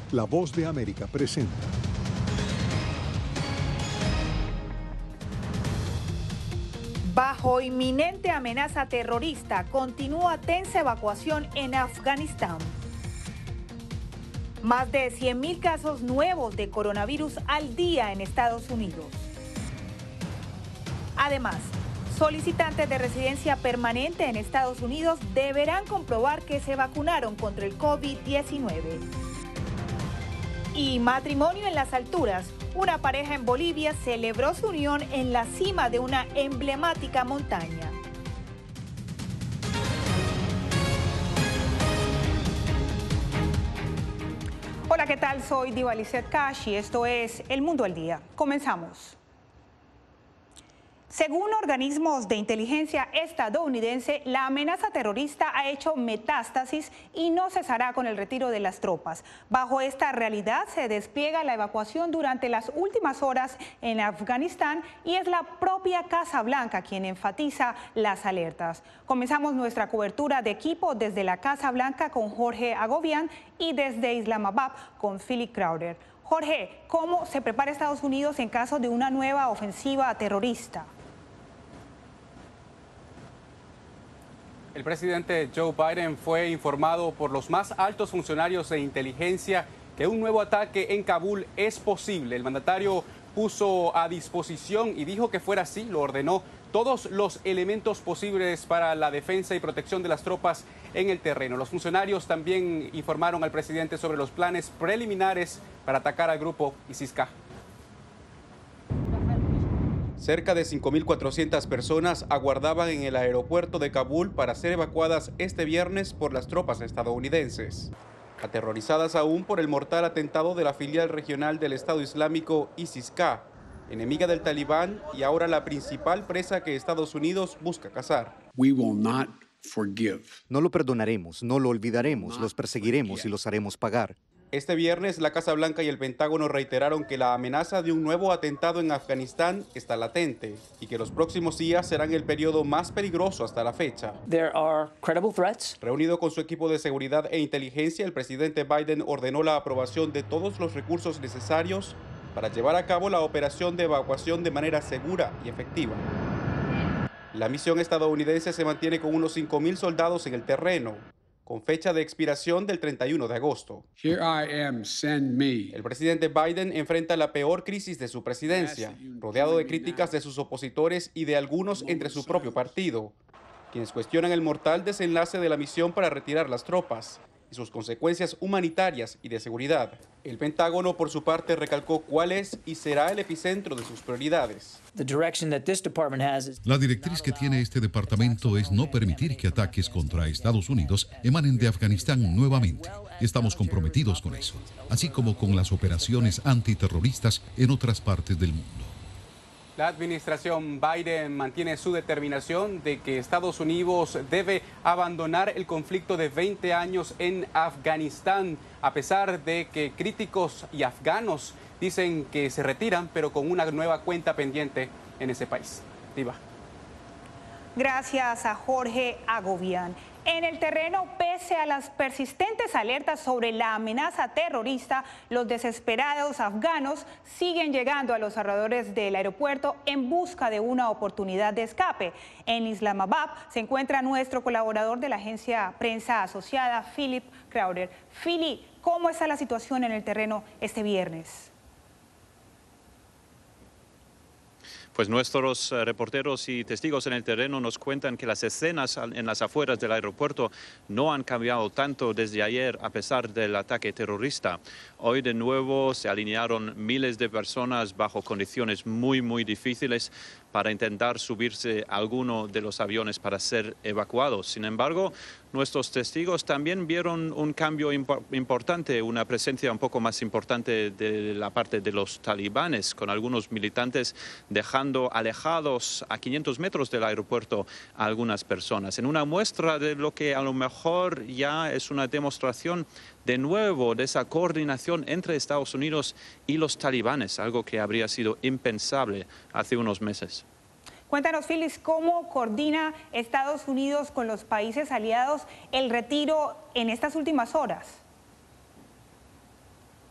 La Voz de América presenta. Bajo inminente amenaza terrorista, continúa tensa evacuación en Afganistán. Más de 100.000 casos nuevos de coronavirus al día en Estados Unidos. Además, solicitantes de residencia permanente en Estados Unidos deberán comprobar que se vacunaron contra el COVID-19. Y matrimonio en las alturas. Una pareja en Bolivia celebró su unión en la cima de una emblemática montaña. Hola, ¿qué tal? Soy Diva Lizeth Cash y esto es El Mundo al Día. Comenzamos. Según organismos de inteligencia estadounidense, la amenaza terrorista ha hecho metástasis y no cesará con el retiro de las tropas. Bajo esta realidad se despliega la evacuación durante las últimas horas en Afganistán y es la propia Casa Blanca quien enfatiza las alertas. Comenzamos nuestra cobertura de equipo desde la Casa Blanca con Jorge Agobián y desde Islamabad con Philip Crowder. Jorge, ¿cómo se prepara Estados Unidos en caso de una nueva ofensiva terrorista? El presidente Joe Biden fue informado por los más altos funcionarios de inteligencia que un nuevo ataque en Kabul es posible. El mandatario puso a disposición y dijo que fuera así, lo ordenó, todos los elementos posibles para la defensa y protección de las tropas en el terreno. Los funcionarios también informaron al presidente sobre los planes preliminares para atacar al grupo ISIS-K. Cerca de 5.400 personas aguardaban en el aeropuerto de Kabul para ser evacuadas este viernes por las tropas estadounidenses. Aterrorizadas aún por el mortal atentado de la filial regional del Estado Islámico ISIS-K, enemiga del Talibán y ahora la principal presa que Estados Unidos busca cazar. No lo perdonaremos, no lo olvidaremos, los perseguiremos y los haremos pagar. Este viernes, la Casa Blanca y el Pentágono reiteraron que la amenaza de un nuevo atentado en Afganistán está latente y que los próximos días serán el periodo más peligroso hasta la fecha. Reunido con su equipo de seguridad e inteligencia, el presidente Biden ordenó la aprobación de todos los recursos necesarios para llevar a cabo la operación de evacuación de manera segura y efectiva. La misión estadounidense se mantiene con unos 5.000 soldados en el terreno, con fecha de expiración del 31 de agosto. El presidente Biden enfrenta la peor crisis de su presidencia, rodeado de críticas de sus opositores y de algunos entre su propio partido, quienes cuestionan el mortal desenlace de la misión para retirar las tropas y sus consecuencias humanitarias y de seguridad. El Pentágono, por su parte, recalcó cuál es y será el epicentro de sus prioridades. La directriz que tiene este departamento es no permitir que ataques contra Estados Unidos emanen de Afganistán nuevamente. Estamos comprometidos con eso, así como con las operaciones antiterroristas en otras partes del mundo. La administración Biden mantiene su determinación de que Estados Unidos debe abandonar el conflicto de 20 años en Afganistán, a pesar de que críticos y afganos dicen que se retiran, pero con una nueva cuenta pendiente en ese país. Diva. Gracias a Jorge Agobián. En el terreno, pese a las persistentes alertas sobre la amenaza terrorista, los desesperados afganos siguen llegando a los alrededores del aeropuerto en busca de una oportunidad de escape. En Islamabad se encuentra nuestro colaborador de la agencia Prensa Asociada, Philip Crowder. Philip, ¿cómo está la situación en el terreno este viernes? Pues nuestros reporteros y testigos en el terreno nos cuentan que las escenas en las afueras del aeropuerto no han cambiado tanto desde ayer a pesar del ataque terrorista. Hoy de nuevo se alinearon miles de personas bajo condiciones muy difíciles para intentar subirse a alguno de los aviones para ser evacuados. Sin embargo, nuestros testigos también vieron un cambio importante, una presencia un poco más importante de la parte de los talibanes, con algunos militantes dejando alejados a 500 metros del aeropuerto a algunas personas, en una muestra de lo que a lo mejor ya es una demostración de nuevo de esa coordinación entre Estados Unidos y los talibanes, algo que habría sido impensable hace unos meses. Cuéntanos, Phyllis, ¿cómo coordina Estados Unidos con los países aliados el retiro en estas últimas horas?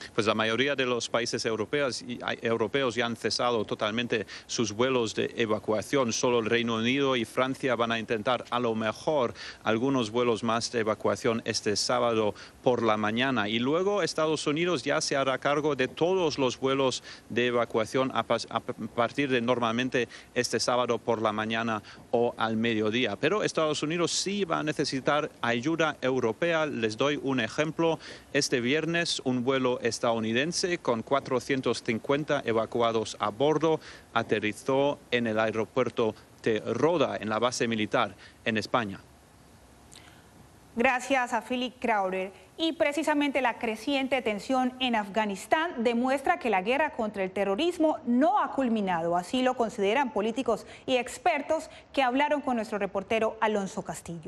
Pues la mayoría de los países europeos ya han cesado totalmente sus vuelos de evacuación. Solo el Reino Unido y Francia van a intentar a lo mejor algunos vuelos más de evacuación este sábado por la mañana. Y luego Estados Unidos ya se hará cargo de todos los vuelos de evacuación a partir de normalmente este sábado por la mañana o al mediodía. Pero Estados Unidos sí va a necesitar ayuda europea. Les doy un ejemplo. Este viernes un vuelo estadounidense con 450 evacuados a bordo aterrizó en el aeropuerto de Roda, en la base militar en España. Gracias a Philip Crowder. Y precisamente la creciente tensión en Afganistán demuestra que la guerra contra el terrorismo no ha culminado. Así lo consideran políticos y expertos que hablaron con nuestro reportero Alonso Castillo.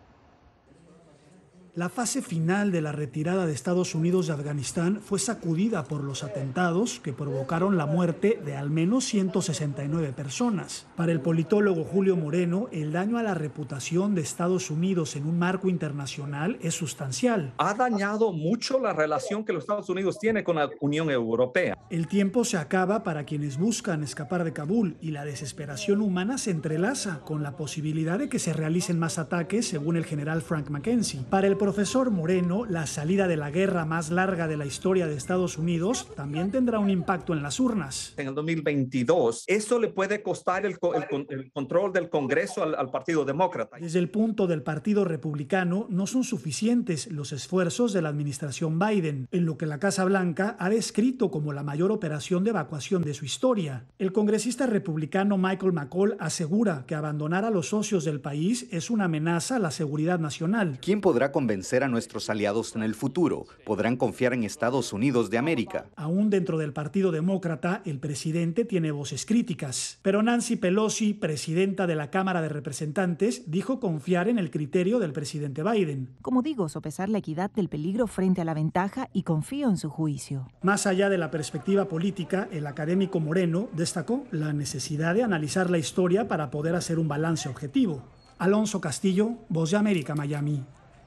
La fase final de la retirada de Estados Unidos de Afganistán fue sacudida por los atentados que provocaron la muerte de al menos 169 personas. Para el politólogo Julio Moreno, el daño a la reputación de Estados Unidos en un marco internacional es sustancial. Ha dañado mucho la relación que los Estados Unidos tienen con la Unión Europea. El tiempo se acaba para quienes buscan escapar de Kabul y la desesperación humana se entrelaza con la posibilidad de que se realicen más ataques, según el general Frank McKenzie. Para el profesor Moreno, la salida de la guerra más larga de la historia de Estados Unidos también tendrá un impacto en las urnas. En el 2022, eso le puede costar el control del Congreso al Partido Demócrata. Desde el punto del Partido Republicano, no son suficientes los esfuerzos de la administración Biden, en lo que la Casa Blanca ha descrito como la mayor operación de evacuación de su historia. El congresista republicano Michael McCall asegura que abandonar a los socios del país es una amenaza a la seguridad nacional. ¿Quién podrá convencer a nuestros aliados en el futuro? ¿Podrán confiar en Estados Unidos de América? Aún dentro del Partido Demócrata, el presidente tiene voces críticas. Pero Nancy Pelosi, presidenta de la Cámara de Representantes, dijo confiar en el criterio del presidente Biden. Como digo, sopesar la equidad del peligro frente a la ventaja y confío en su juicio. Más allá de la perspectiva política, el académico Moreno destacó la necesidad de analizar la historia para poder hacer un balance objetivo. Alonso Castillo, Voz de América, Miami.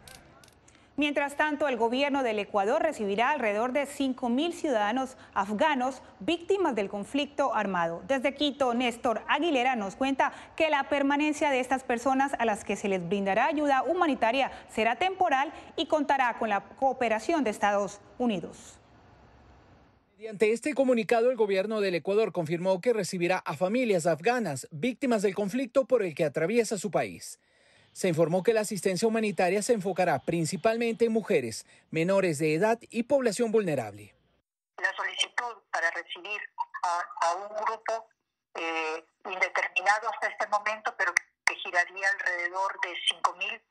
Mientras tanto, el gobierno del Ecuador recibirá alrededor de 5.000 ciudadanos afganos víctimas del conflicto armado. Desde Quito, Néstor Aguilera nos cuenta que la permanencia de estas personas a las que se les brindará ayuda humanitaria será temporal y contará con la cooperación de Estados Unidos. Mediante este comunicado, el gobierno del Ecuador confirmó que recibirá a familias afganas víctimas del conflicto por el que atraviesa su país. Se informó que la asistencia humanitaria se enfocará principalmente en mujeres, menores de edad y población vulnerable. La solicitud para recibir a un grupo indeterminado hasta este momento, pero que giraría alrededor de 5.000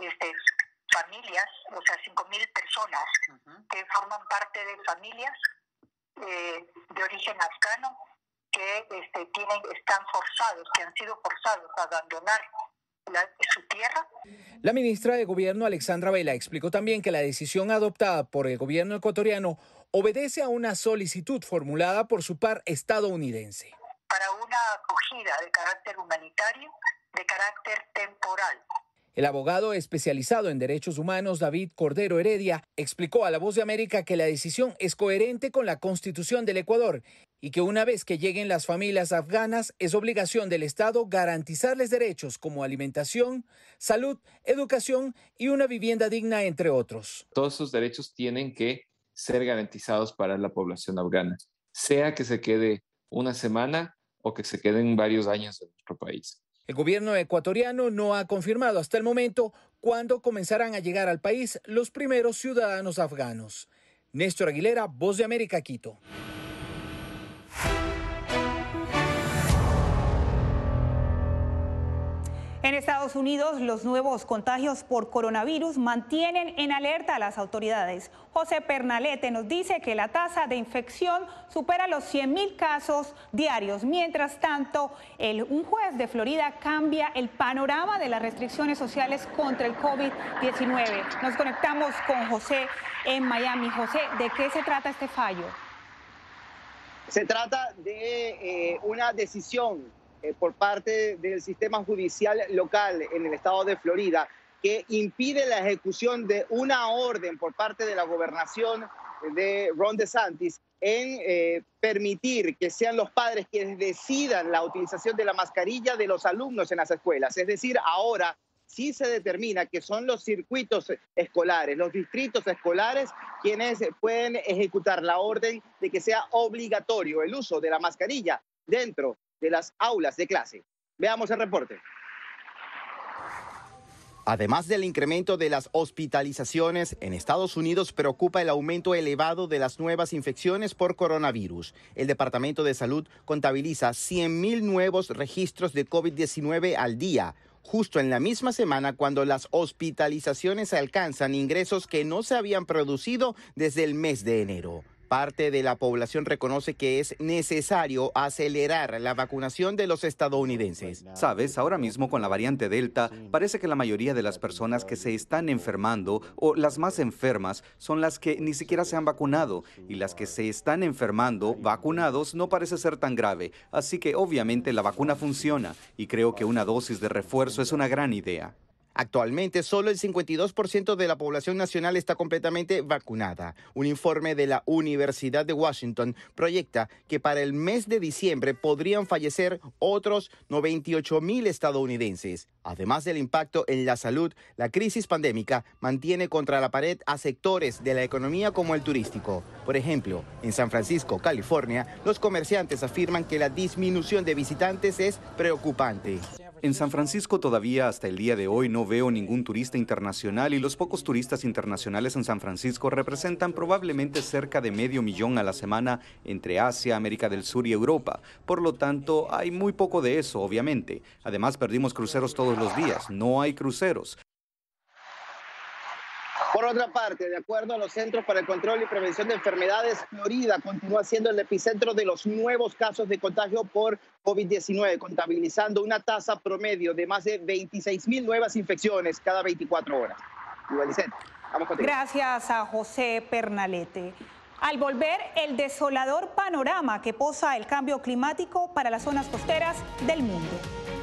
familias, o sea, 5.000 personas que forman parte de familias de origen afgano que están forzados, que han sido forzados a abandonar su tierra. La ministra de Gobierno, Alexandra Vela, explicó también que la decisión adoptada por el gobierno ecuatoriano obedece a una solicitud formulada por su par estadounidense. Para una acogida de carácter humanitario, de carácter temporal. El abogado especializado en derechos humanos, David Cordero Heredia, explicó a La Voz de América que la decisión es coherente con la Constitución del Ecuador y que una vez que lleguen las familias afganas, es obligación del Estado garantizarles derechos como alimentación, salud, educación y una vivienda digna, entre otros. Todos esos derechos tienen que ser garantizados para la población afgana, sea que se quede una semana o que se queden varios años en nuestro país. El gobierno ecuatoriano no ha confirmado hasta el momento cuándo comenzarán a llegar al país los primeros ciudadanos afganos. Néstor Aguilera, Voz de América, Quito. En Estados Unidos, los nuevos contagios por coronavirus mantienen en alerta a las autoridades. José Pernalete nos dice que la tasa de infección supera los 100.000 casos diarios. Mientras tanto, un juez de Florida cambia el panorama de las restricciones sociales contra el COVID-19. Nos conectamos con José en Miami. José, ¿de qué se trata este fallo? Se trata de una decisión por parte del sistema judicial local en el estado de Florida que impide la ejecución de una orden por parte de la gobernación de Ron DeSantis en permitir que sean los padres quienes decidan la utilización de la mascarilla de los alumnos en las escuelas. Es decir, ahora sí se determina que son los circuitos escolares, los distritos escolares, quienes pueden ejecutar la orden de que sea obligatorio el uso de la mascarilla dentro de las aulas de clase. Veamos el reporte. Además del incremento de las hospitalizaciones, en Estados Unidos preocupa el aumento elevado de las nuevas infecciones por coronavirus. El Departamento de Salud contabiliza 100.000 nuevos registros de COVID-19 al día, justo en la misma semana cuando las hospitalizaciones alcanzan ingresos que no se habían producido desde el mes de enero. Parte de la población reconoce que es necesario acelerar la vacunación de los estadounidenses. Sabes, ahora mismo con la variante Delta, parece que la mayoría de las personas que se están enfermando o las más enfermas son las que ni siquiera se han vacunado, y las que se están enfermando vacunados no parece ser tan grave. Así que obviamente la vacuna funciona y creo que una dosis de refuerzo es una gran idea. Actualmente, solo el 52% de la población nacional está completamente vacunada. Un informe de la Universidad de Washington proyecta que para el mes de diciembre podrían fallecer otros 98.000 estadounidenses. Además del impacto en la salud, la crisis pandémica mantiene contra la pared a sectores de la economía como el turístico. Por ejemplo, en San Francisco, California, los comerciantes afirman que la disminución de visitantes es preocupante. En San Francisco todavía hasta el día de hoy no veo ningún turista internacional, y los pocos turistas internacionales en San Francisco representan probablemente cerca de 500,000 a la semana entre Asia, América del Sur y Europa. Por lo tanto, hay muy poco de eso, obviamente. Además, perdimos cruceros todos los días. No hay cruceros. Por otra parte, de acuerdo a los Centros para el Control y Prevención de Enfermedades, Florida continúa siendo el epicentro de los nuevos casos de contagio por COVID-19, contabilizando una tasa promedio de más de 26.000 nuevas infecciones cada 24 horas. Ivalicet, vamos contigo. Gracias a José Pernalete. Al volver, el desolador panorama que posa el cambio climático para las zonas costeras del mundo.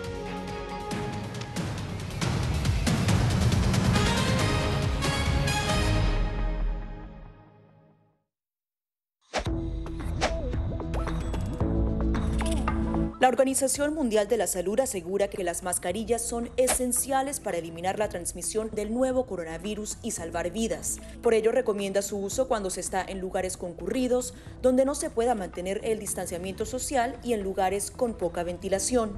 La Organización Mundial de la Salud asegura que las mascarillas son esenciales para eliminar la transmisión del nuevo coronavirus y salvar vidas. Por ello, recomienda su uso cuando se está en lugares concurridos, donde no se pueda mantener el distanciamiento social, y en lugares con poca ventilación.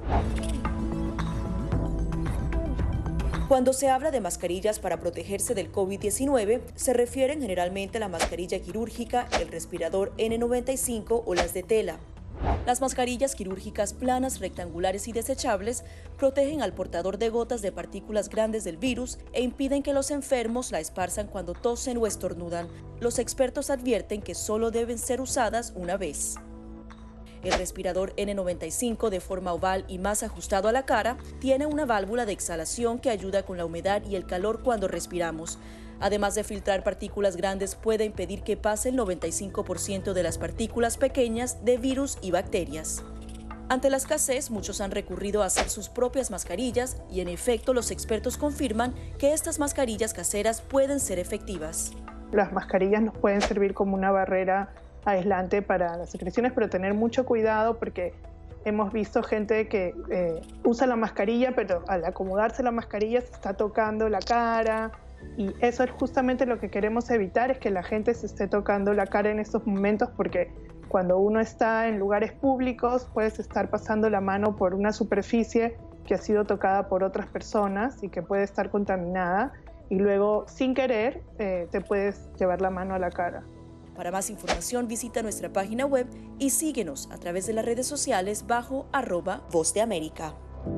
Cuando se habla de mascarillas para protegerse del COVID-19, se refieren generalmente a la mascarilla quirúrgica, el respirador N95 o las de tela. Las mascarillas quirúrgicas planas, rectangulares y desechables protegen al portador de gotas de partículas grandes del virus e impiden que los enfermos la esparzan cuando tosen o estornudan. Los expertos advierten que solo deben ser usadas una vez. El respirador N95, de forma oval y más ajustado a la cara, tiene una válvula de exhalación que ayuda con la humedad y el calor cuando respiramos. Además de filtrar partículas grandes, puede impedir que pase el 95% de las partículas pequeñas de virus y bacterias. Ante la escasez, muchos han recurrido a hacer sus propias mascarillas y, en efecto, los expertos confirman que estas mascarillas caseras pueden ser efectivas. Las mascarillas nos pueden servir como una barrera aislante para las secreciones, pero tener mucho cuidado porque hemos visto gente que usa la mascarilla, pero al acomodarse la mascarilla se está tocando la cara. Y eso es justamente lo que queremos evitar, es que la gente se esté tocando la cara en estos momentos, porque cuando uno está en lugares públicos puedes estar pasando la mano por una superficie que ha sido tocada por otras personas y que puede estar contaminada, y luego sin querer te puedes llevar la mano a la cara. Para más información visita nuestra página web y síguenos a través de las redes sociales bajo @Voz de América.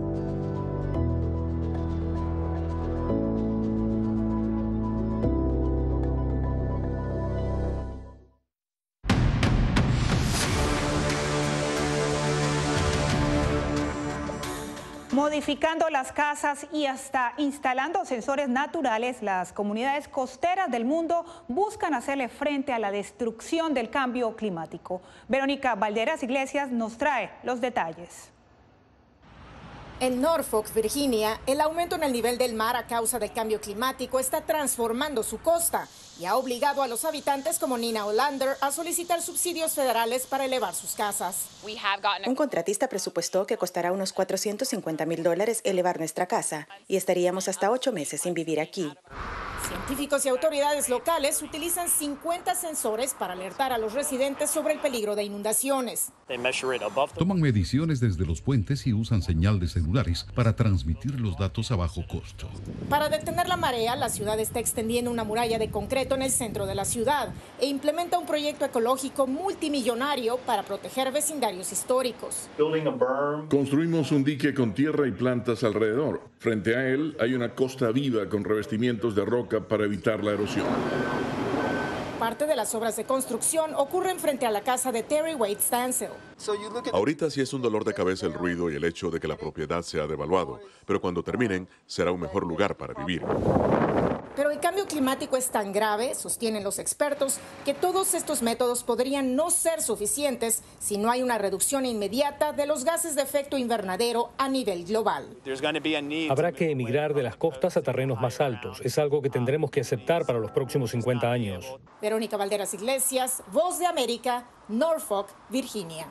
Modificando las casas y hasta instalando sensores naturales, las comunidades costeras del mundo buscan hacerle frente a la destrucción del cambio climático. Verónica Valderas Iglesias nos trae los detalles. En Norfolk, Virginia, el aumento en el nivel del mar a causa del cambio climático está transformando su costa y ha obligado a los habitantes como Nina Olander a solicitar subsidios federales para elevar sus casas. Un contratista presupuestó que costará unos $450,000 elevar nuestra casa y estaríamos hasta 8 meses sin vivir aquí. Científicos y autoridades locales utilizan 50 sensores para alertar a los residentes sobre el peligro de inundaciones. Toman mediciones desde los puentes y usan señal de celulares para transmitir los datos a bajo costo. Para detener la marea, la ciudad está extendiendo una muralla de concreto en el centro de la ciudad e implementa un proyecto ecológico multimillonario para proteger vecindarios históricos. Construimos un dique con tierra y plantas alrededor. Frente a él hay una costa viva con revestimientos de roca para evitar la erosión. Parte de las obras de construcción ocurren frente a la casa de Terry Wade Stansel. Ahorita sí es un dolor de cabeza el ruido y el hecho de que la propiedad se ha devaluado, pero cuando terminen será un mejor lugar para vivir. Pero el cambio climático es tan grave, sostienen los expertos, que todos estos métodos podrían no ser suficientes si no hay una reducción inmediata de los gases de efecto invernadero a nivel global. Habrá que emigrar de las costas a terrenos más altos. Es algo que tendremos que aceptar para los próximos 50 años. Verónica Valderas Iglesias, Voz de América, Norfolk, Virginia.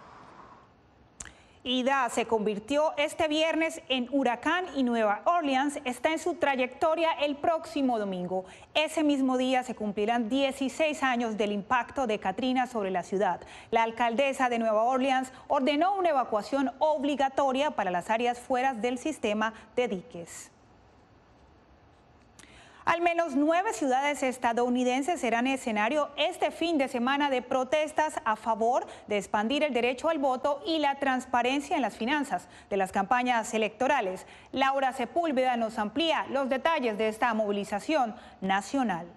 Ida se convirtió este viernes en huracán y Nueva Orleans está en su trayectoria el próximo domingo. Ese mismo día se cumplirán 16 años del impacto de Katrina sobre la ciudad. La alcaldesa de Nueva Orleans ordenó una evacuación obligatoria para las áreas fuera del sistema de diques. Al menos 9 ciudades estadounidenses serán escenario este fin de semana de protestas a favor de expandir el derecho al voto y la transparencia en las finanzas de las campañas electorales. Laura Sepúlveda nos amplía los detalles de esta movilización nacional.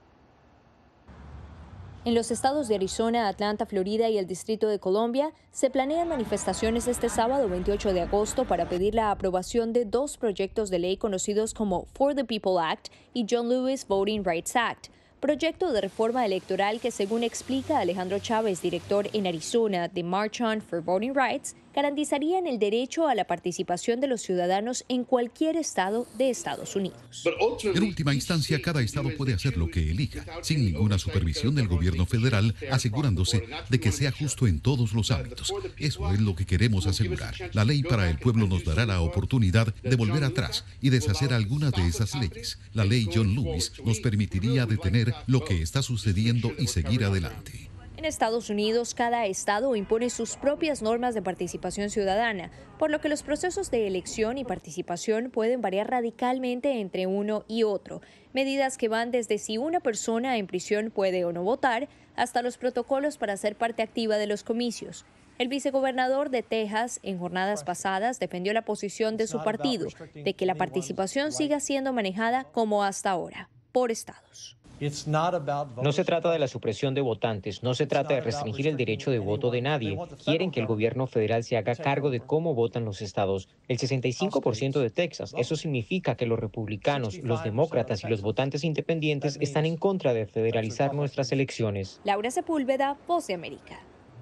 En los estados de Arizona, Atlanta, Florida y el Distrito de Columbia se planean manifestaciones este sábado 28 de agosto para pedir la aprobación de 2 proyectos de ley conocidos como For the People Act y John Lewis Voting Rights Act, proyecto de reforma electoral que, según explica Alejandro Chávez, director en Arizona de March On for Voting Rights, garantizarían el derecho a la participación de los ciudadanos en cualquier estado de Estados Unidos. En última instancia, cada estado puede hacer lo que elija, sin ninguna supervisión del gobierno federal, asegurándose de que sea justo en todos los ámbitos. Eso es lo que queremos asegurar. La ley para el pueblo nos dará la oportunidad de volver atrás y deshacer algunas de esas leyes. La ley John Lewis nos permitiría detener lo que está sucediendo y seguir adelante. En Estados Unidos, cada estado impone sus propias normas de participación ciudadana, por lo que los procesos de elección y participación pueden variar radicalmente entre uno y otro. Medidas que van desde si una persona en prisión puede o no votar, hasta los protocolos para ser parte activa de los comicios. El vicegobernador de Texas, en jornadas pasadas, defendió la posición de su partido, de que la participación siga siendo manejada como hasta ahora, por estados. No se trata de la supresión de votantes, no se trata de restringir el derecho de voto de nadie. Quieren que el gobierno federal se haga cargo de cómo votan los estados. El 65% de Texas, eso significa que los republicanos, los demócratas y los votantes independientes están en contra de federalizar nuestras elecciones. Laura Sepúlveda, Voz de América.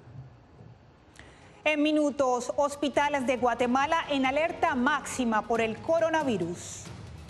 En minutos, hospitales de Guatemala en alerta máxima por el coronavirus.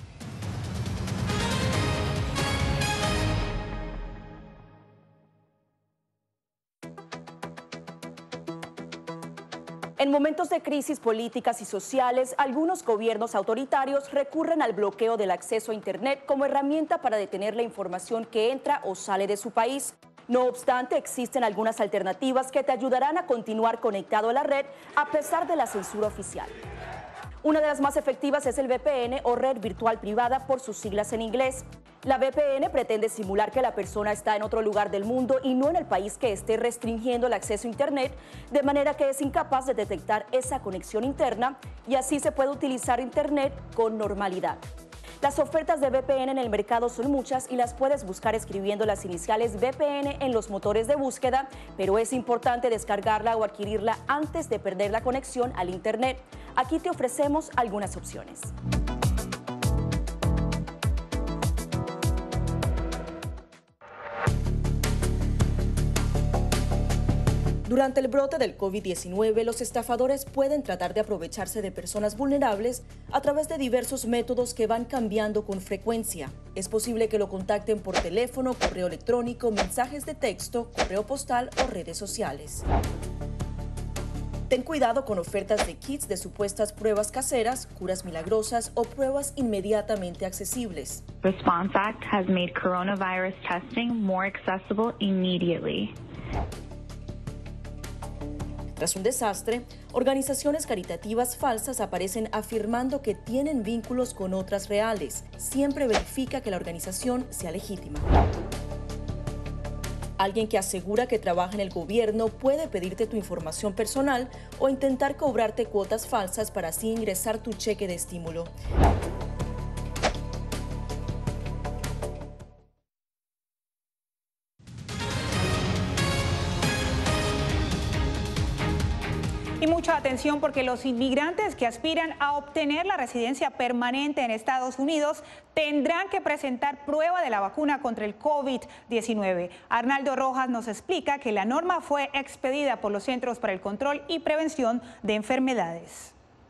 En momentos de crisis políticas y sociales, algunos gobiernos autoritarios recurren al bloqueo del acceso a Internet como herramienta para detener la información que entra o sale de su país. No obstante, existen algunas alternativas que te ayudarán a continuar conectado a la red a pesar de la censura oficial. Una de las más efectivas es el VPN o red virtual privada por sus siglas en inglés. La VPN pretende simular que la persona está en otro lugar del mundo y no en el país que esté restringiendo el acceso a Internet, de manera que es incapaz de detectar esa conexión interna y así se puede utilizar Internet con normalidad. Las ofertas de VPN en el mercado son muchas y las puedes buscar escribiendo las iniciales VPN en los motores de búsqueda, pero es importante descargarla o adquirirla antes de perder la conexión al Internet. Aquí te ofrecemos algunas opciones. Durante el brote del COVID-19, los estafadores pueden tratar de aprovecharse de personas vulnerables a través de diversos métodos que van cambiando con frecuencia. Es posible que lo contacten por teléfono, correo electrónico, mensajes de texto, correo postal o redes sociales. Ten cuidado con ofertas de kits de supuestas pruebas caseras, curas milagrosas o pruebas inmediatamente accesibles. Response Act has made coronavirus testing more accessible immediately. Tras un desastre, organizaciones caritativas falsas aparecen afirmando que tienen vínculos con otras reales. Siempre verifica que la organización sea legítima. Alguien que asegura que trabaja en el gobierno puede pedirte tu información personal o intentar cobrarte cuotas falsas para así ingresar tu cheque de estímulo. Y mucha atención porque los inmigrantes que aspiran a obtener la residencia permanente en Estados Unidos tendrán que presentar prueba de la vacuna contra el COVID-19. Arnaldo Rojas nos explica que la norma fue expedida por los Centros para el Control y Prevención de Enfermedades.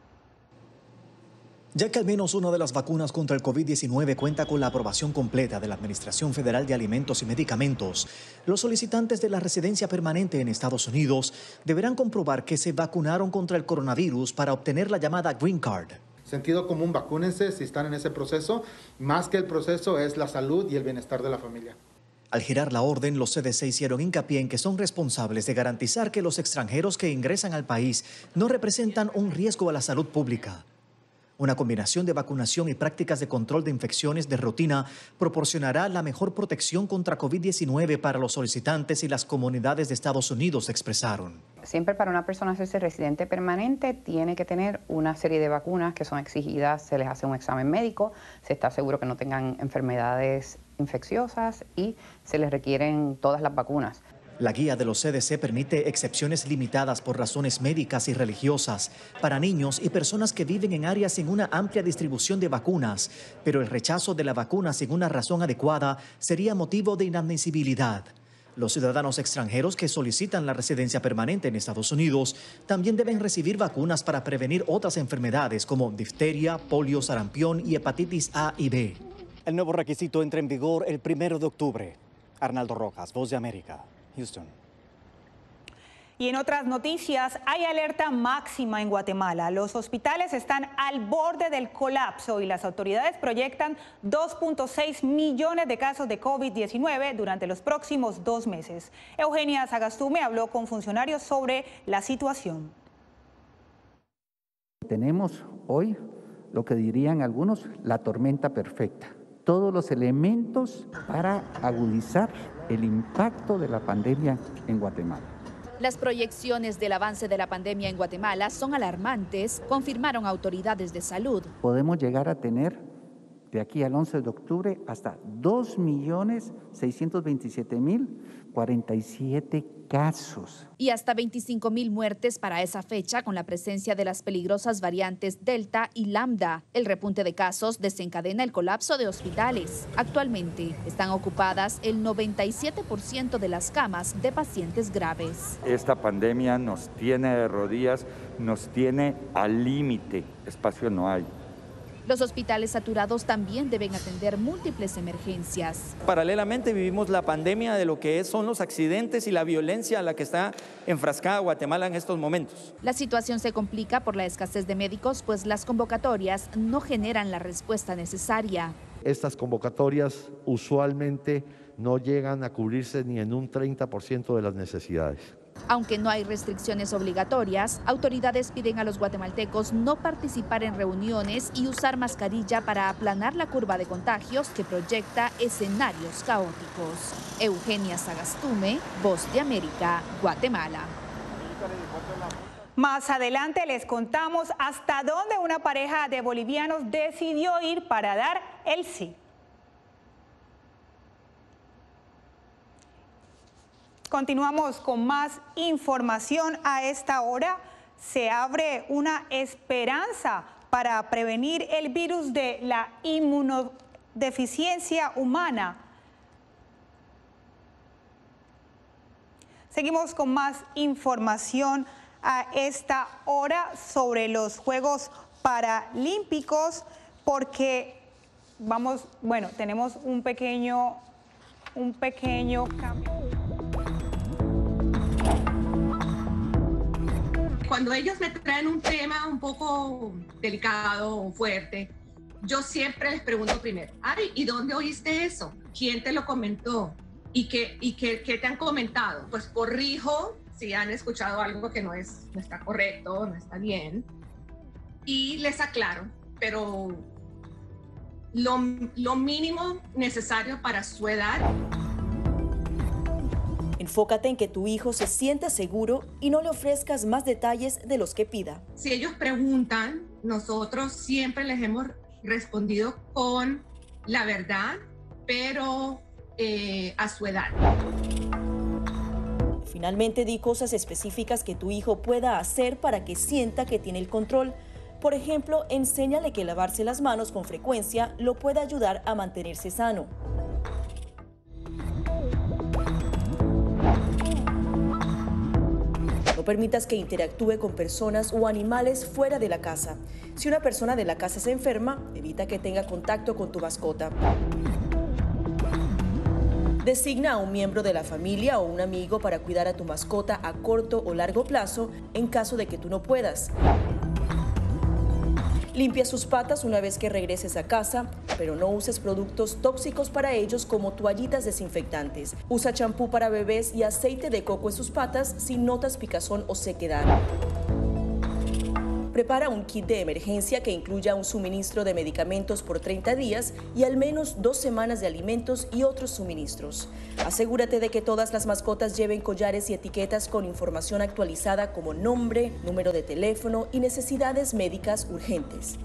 Ya que al menos una de las vacunas contra el COVID-19 cuenta con la aprobación completa de la Administración Federal de Alimentos y Medicamentos, los solicitantes de la residencia permanente en Estados Unidos deberán comprobar que se vacunaron contra el coronavirus para obtener la llamada Green Card. Sentido común, vacúnense si están en ese proceso. Más que el proceso es la salud y el bienestar de la familia. Al girar la orden, los CDC hicieron hincapié en que son responsables de garantizar que los extranjeros que ingresan al país no representan un riesgo a la salud pública. Una combinación de vacunación y prácticas de control de infecciones de rutina proporcionará la mejor protección contra COVID-19 para los solicitantes y las comunidades de Estados Unidos, expresaron. Siempre para una persona hacerse residente permanente tiene que tener una serie de vacunas que son exigidas, se les hace un examen médico, se está seguro que no tengan enfermedades infecciosas y se les requieren todas las vacunas. La guía de los CDC permite excepciones limitadas por razones médicas y religiosas para niños y personas que viven en áreas sin una amplia distribución de vacunas, pero el rechazo de la vacuna sin una razón adecuada sería motivo de inadmisibilidad. Los ciudadanos extranjeros que solicitan la residencia permanente en Estados Unidos también deben recibir vacunas para prevenir otras enfermedades como difteria, polio, sarampión y hepatitis A y B. El nuevo requisito entra en vigor el 1 de octubre. Arnaldo Rojas, Voz de América, Houston. Y en otras noticias, hay alerta máxima en Guatemala. Los hospitales están al borde del colapso y las autoridades proyectan 2.6 millones de casos de COVID-19 durante los próximos 2 meses. Eugenia Sagastume habló con funcionarios sobre la situación. Tenemos hoy lo que dirían algunos, la tormenta perfecta. Todos los elementos para agudizar el impacto de la pandemia en Guatemala. Las proyecciones del avance de la pandemia en Guatemala son alarmantes, confirmaron autoridades de salud. Podemos llegar a tener de aquí al 11 de octubre hasta 2.627.047 casos. Y hasta 25.000 muertes para esa fecha con la presencia de las peligrosas variantes Delta y Lambda. El repunte de casos desencadena el colapso de hospitales. Actualmente están ocupadas el 97% de las camas de pacientes graves. Esta pandemia nos tiene de rodillas, nos tiene al límite, espacio no hay. Los hospitales saturados también deben atender múltiples emergencias. Paralelamente vivimos la pandemia de lo que son los accidentes y la violencia a la que está enfrascada Guatemala en estos momentos. La situación se complica por la escasez de médicos, pues las convocatorias no generan la respuesta necesaria. Estas convocatorias usualmente no llegan a cubrirse ni en un 30% de las necesidades. Aunque no hay restricciones obligatorias, autoridades piden a los guatemaltecos no participar en reuniones y usar mascarilla para aplanar la curva de contagios que proyecta escenarios caóticos. Eugenia Sagastume, Voz de América, Guatemala. Más adelante les contamos hasta dónde una pareja de bolivianos decidió ir para dar el sí. Continuamos con más información a esta hora. Se abre una esperanza para prevenir el virus de la inmunodeficiencia humana. Seguimos con más información a esta hora sobre los Juegos Paralímpicos, porque tenemos un pequeño cambio. Cuando ellos me traen un tema un poco delicado o fuerte, yo siempre les pregunto primero, ¿y dónde oíste eso? ¿Quién te lo comentó? ¿Y qué te han comentado? Pues corrijo si han escuchado algo que no está correcto, no está bien, y les aclaro, pero lo mínimo necesario para su edad. Enfócate en que tu hijo se sienta seguro y no le ofrezcas más detalles de los que pida. Si ellos preguntan, nosotros siempre les hemos respondido con la verdad, pero a su edad. Finalmente, di cosas específicas que tu hijo pueda hacer para que sienta que tiene el control. Por ejemplo, enséñale que lavarse las manos con frecuencia lo puede ayudar a mantenerse sano. No permitas que interactúe con personas o animales fuera de la casa. Si una persona de la casa se enferma, evita que tenga contacto con tu mascota. Designa a un miembro de la familia o un amigo para cuidar a tu mascota a corto o largo plazo en caso de que tú no puedas. Limpia sus patas una vez que regreses a casa, pero no uses productos tóxicos para ellos como toallitas desinfectantes. Usa champú para bebés y aceite de coco en sus patas si notas picazón o sequedad. Prepara un kit de emergencia que incluya un suministro de medicamentos por 30 días y al menos 2 semanas de alimentos y otros suministros. Asegúrate de que todas las mascotas lleven collares y etiquetas con información actualizada como nombre, número de teléfono y necesidades médicas urgentes.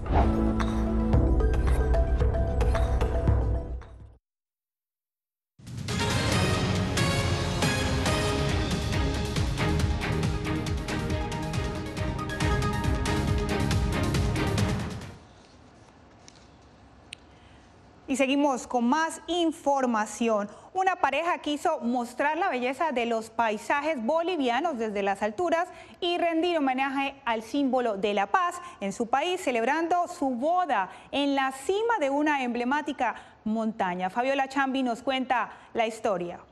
Y seguimos con más información. Una pareja quiso mostrar la belleza de los paisajes bolivianos desde las alturas y rendir homenaje al símbolo de la paz en su país, celebrando su boda en la cima de una emblemática montaña. Fabiola Chambi nos cuenta la historia.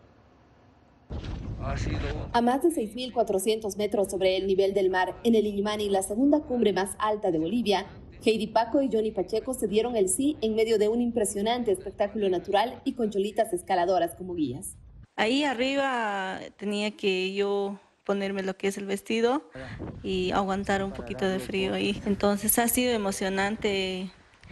A más de 6.400 metros sobre el nivel del mar, en el Illimani, la segunda cumbre más alta de Bolivia, Heidi Paco y Johnny Pacheco se dieron el sí en medio de un impresionante espectáculo natural y con cholitas escaladoras como guías. Ahí arriba tenía que yo ponerme lo que es el vestido y aguantar un poquito de frío ahí. Entonces ha sido emocionante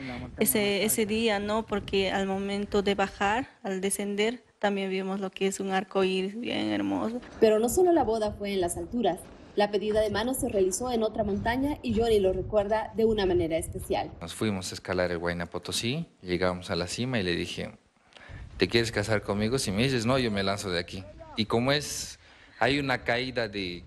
ese día, ¿no? Porque al momento de bajar, al descender, también vimos lo que es un arco iris bien hermoso. Pero no solo la boda fue en las alturas. La pedida de mano se realizó en otra montaña y Johnny lo recuerda de una manera especial. Nos fuimos a escalar el Huayna Potosí, llegamos a la cima y le dije, ¿te quieres casar conmigo? Si me dices no, yo me lanzo de aquí. Y como hay una caída de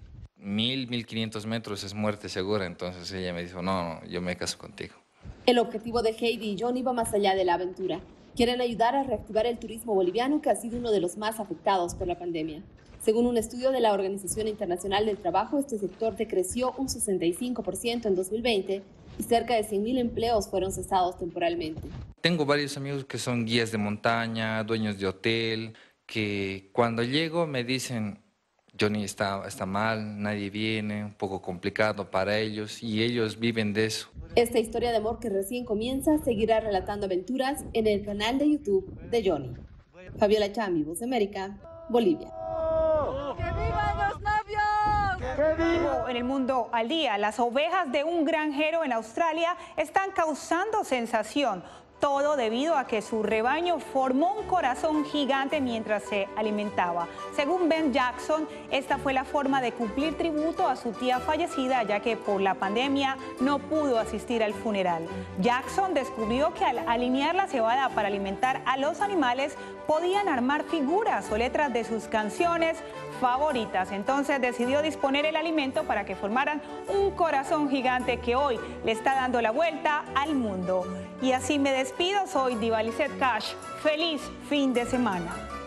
1.500 metros, es muerte segura, entonces ella me dijo, no, yo me caso contigo. El objetivo de Heidi y Johnny va más allá de la aventura. Quieren ayudar a reactivar el turismo boliviano, que ha sido uno de los más afectados por la pandemia. Según un estudio de la Organización Internacional del Trabajo, este sector decreció un 65% en 2020 y cerca de 100.000 empleos fueron cesados temporalmente. Tengo varios amigos que son guías de montaña, dueños de hotel, que cuando llego me dicen, Johnny está mal, nadie viene, un poco complicado para ellos y ellos viven de eso. Esta historia de amor que recién comienza seguirá relatando aventuras en el canal de YouTube de Johnny. Fabiola Chambi, Voz de América, Bolivia. ¡Que vivan los novios! ¡Que vivan! En el mundo al día, las ovejas de un granjero en Australia están causando sensación. Todo debido a que su rebaño formó un corazón gigante mientras se alimentaba. Según Ben Jackson, esta fue la forma de cumplir tributo a su tía fallecida, ya que por la pandemia no pudo asistir al funeral. Jackson descubrió que al alinear la cebada para alimentar a los animales, podían armar figuras o letras de sus canciones favoritas. Entonces decidió disponer el alimento para que formaran un corazón gigante que hoy le está dando la vuelta al mundo. Y así me despido, soy Diva Lizeth Cash. Feliz fin de semana.